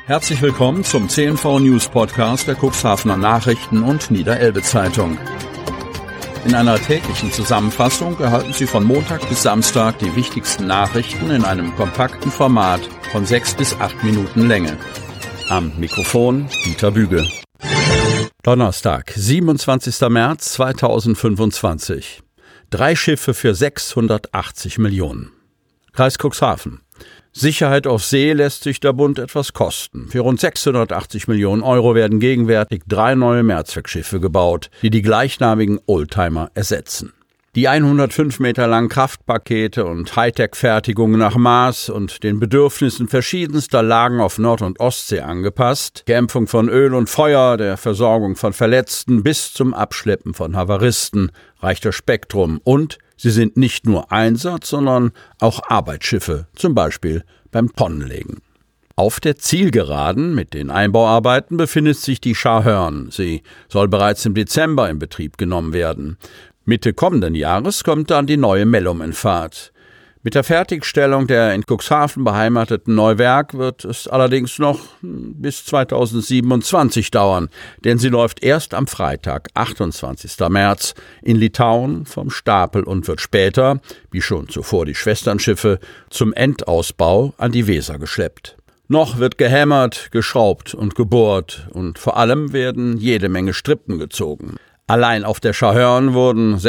Herzlich willkommen zum CNV News Podcast der Cuxhavener Nachrichten und Niederelbe Zeitung. In einer täglichen Zusammenfassung erhalten Sie von Montag bis Samstag die wichtigsten Nachrichten in einem kompakten Format von 6 bis 8 Minuten Länge. Am Mikrofon Dieter Büge. Donnerstag, 27. März 2025. 3 Schiffe für 680 Millionen. Kreis Cuxhaven. Sicherheit auf See lässt sich der Bund etwas kosten. Für rund 680 Millionen Euro werden gegenwärtig 3 neue Mehrzweckschiffe gebaut, die die gleichnamigen Oldtimer ersetzen. Die 105 Meter langen Kraftpakete und Hightech-Fertigungen nach Maß und den Bedürfnissen verschiedenster Lagen auf Nord- und Ostsee angepasst, Dämpfung von Öl und Feuer, der Versorgung von Verletzten bis zum Abschleppen von Havaristen, reicht das Spektrum und sie sind nicht nur Einsatz, sondern auch Arbeitsschiffe, zum Beispiel beim Tonnenlegen. Auf der Zielgeraden mit den Einbauarbeiten befindet sich die Scharhörn. Sie soll bereits im Dezember in Betrieb genommen werden. Mitte kommenden Jahres kommt dann die neue Mellum in Fahrt. Mit der Fertigstellung der in Cuxhaven beheimateten Neuwerk wird es allerdings noch bis 2027 dauern, denn sie läuft erst am Freitag, 28. März, in Litauen vom Stapel und wird später, wie schon zuvor die Schwesternschiffe, zum Endausbau an die Weser geschleppt. Noch wird gehämmert, geschraubt und gebohrt und vor allem werden jede Menge Strippen gezogen. Allein auf der Scharhörn wurden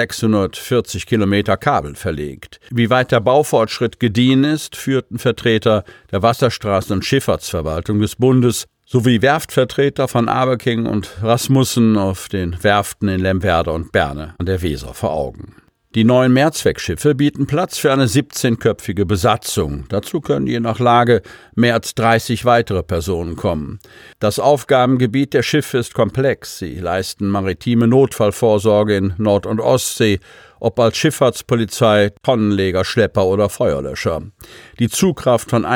640 Kilometer Kabel verlegt. Wie weit der Baufortschritt gediehen ist, führten Vertreter der Wasserstraßen- und Schifffahrtsverwaltung des Bundes sowie Werftvertreter von Aberking und Rasmussen auf den Werften in Lemwerder und Berne an der Weser vor Augen. Die neuen Mehrzweckschiffe bieten Platz für eine 17-köpfige Besatzung. Dazu können je nach Lage mehr als 30 weitere Personen kommen. Das Aufgabengebiet der Schiffe ist komplex. Sie leisten maritime Notfallvorsorge in Nord- und Ostsee, ob als Schifffahrtspolizei, Tonnenleger, Schlepper oder Feuerlöscher. Die Zugkraft von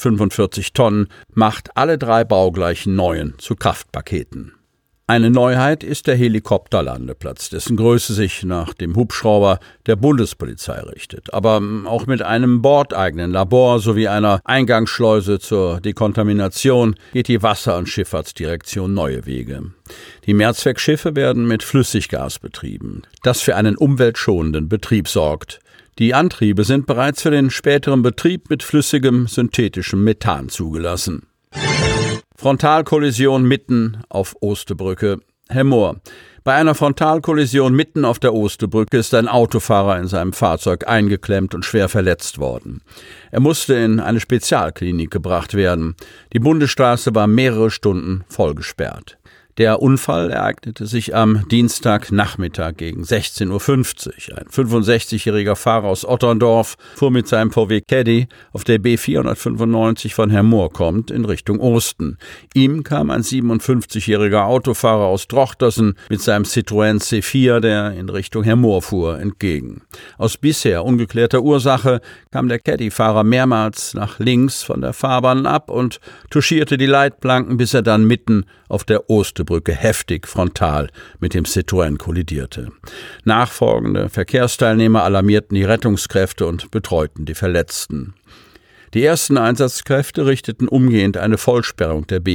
145 Tonnen macht alle 3 baugleichen neuen zu Kraftpaketen. Eine Neuheit ist der Helikopterlandeplatz, dessen Größe sich nach dem Hubschrauber der Bundespolizei richtet, aber auch mit einem bordeigenen Labor sowie einer Eingangsschleuse zur Dekontamination geht die Wasser- und Schifffahrtsdirektion neue Wege. Die Mehrzweckschiffe werden mit Flüssiggas betrieben, das für einen umweltschonenden Betrieb sorgt. Die Antriebe sind bereits für den späteren Betrieb mit flüssigem synthetischem Methan zugelassen. Frontalkollision mitten auf Ostebrücke. Hemmoor. Bei einer Frontalkollision mitten auf der Ostebrücke ist ein Autofahrer in seinem Fahrzeug eingeklemmt und schwer verletzt worden. Er musste in eine Spezialklinik gebracht werden. Die Bundesstraße war mehrere Stunden vollgesperrt. Der Unfall ereignete sich am Dienstagnachmittag gegen 16:50 Uhr. Ein 65-jähriger Fahrer aus Otterndorf fuhr mit seinem VW Caddy auf der B495 von Hemmoor kommend in Richtung Osten. Ihm kam ein 57-jähriger Autofahrer aus Drochtersen mit seinem Citroën C4, der in Richtung Hemmoor fuhr, entgegen. Aus bisher ungeklärter Ursache kam der Caddy-Fahrer mehrmals nach links von der Fahrbahn ab und touchierte die Leitplanken, bis er dann mitten auf der Ostebrücke heftig frontal mit dem Citroën kollidierte. Nachfolgende Verkehrsteilnehmer alarmierten die Rettungskräfte und betreuten die Verletzten. Die ersten Einsatzkräfte richteten umgehend eine Vollsperrung der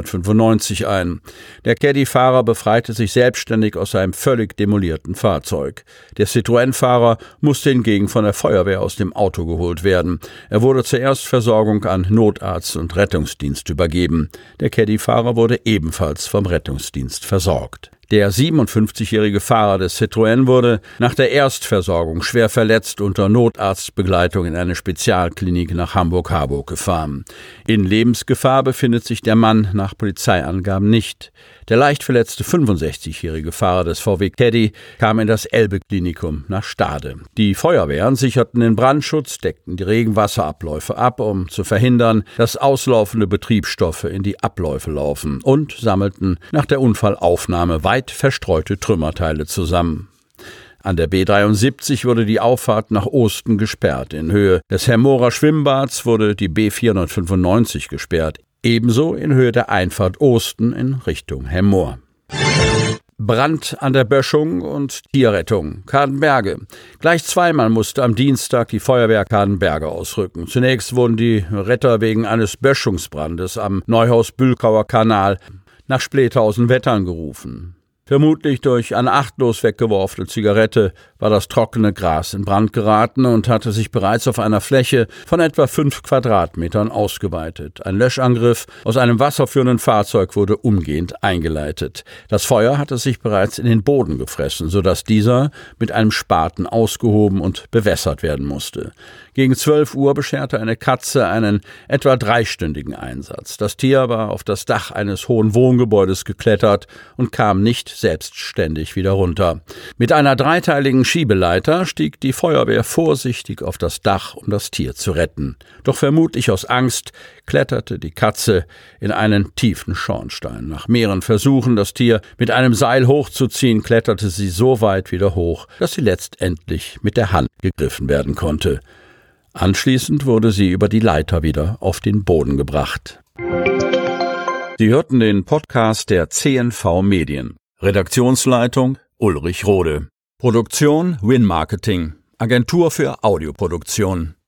B495 ein. Der Caddy-Fahrer befreite sich selbstständig aus einem völlig demolierten Fahrzeug. Der Citroën-Fahrer musste hingegen von der Feuerwehr aus dem Auto geholt werden. Er wurde zur Erstversorgung an Notarzt und Rettungsdienst übergeben. Der Caddy-Fahrer wurde ebenfalls vom Rettungsdienst versorgt. Der 57-jährige Fahrer des Citroën wurde nach der Erstversorgung schwer verletzt unter Notarztbegleitung in eine Spezialklinik nach Hamburg-Harburg gefahren. In Lebensgefahr befindet sich der Mann nach Polizeiangaben nicht. Der leicht verletzte 65-jährige Fahrer des VW Caddy kam in das Elbe-Klinikum nach Stade. Die Feuerwehren sicherten den Brandschutz, deckten die Regenwasserabläufe ab, um zu verhindern, dass auslaufende Betriebsstoffe in die Abläufe laufen, und sammelten nach der Unfallaufnahme weit verstreute Trümmerteile zusammen. An der B73 wurde die Auffahrt nach Osten gesperrt. In Höhe des Hemmoorer Schwimmbads wurde die B495 gesperrt. Ebenso in Höhe der Einfahrt Osten in Richtung Hemmoor. Brand an der Böschung und Tierrettung. Cadenberge. Gleich zweimal musste am Dienstag die Feuerwehr Cadenberge ausrücken. Zunächst wurden die Retter wegen eines Böschungsbrandes am Neuhaus-Bülkauer Kanal nach Splethausen-Wettern gerufen. Vermutlich durch eine achtlos weggeworfene Zigarette war das trockene Gras in Brand geraten und hatte sich bereits auf einer Fläche von etwa 5 Quadratmetern ausgeweitet. Ein Löschangriff aus einem wasserführenden Fahrzeug wurde umgehend eingeleitet. Das Feuer hatte sich bereits in den Boden gefressen, sodass dieser mit einem Spaten ausgehoben und bewässert werden musste. Gegen 12 Uhr bescherte eine Katze einen etwa 3-stündigen Einsatz. Das Tier war auf das Dach eines hohen Wohngebäudes geklettert und kam nicht selbstständig wieder runter. Mit einer 3-teiligen Schiebeleiter stieg die Feuerwehr vorsichtig auf das Dach, um das Tier zu retten. Doch vermutlich aus Angst kletterte die Katze in einen tiefen Schornstein. Nach mehreren Versuchen, das Tier mit einem Seil hochzuziehen, kletterte sie so weit wieder hoch, dass sie letztendlich mit der Hand gegriffen werden konnte. Anschließend wurde sie über die Leiter wieder auf den Boden gebracht. Sie hörten den Podcast der CNV Medien. Redaktionsleitung Ulrich Rode. Produktion Win Marketing, Agentur für Audioproduktion.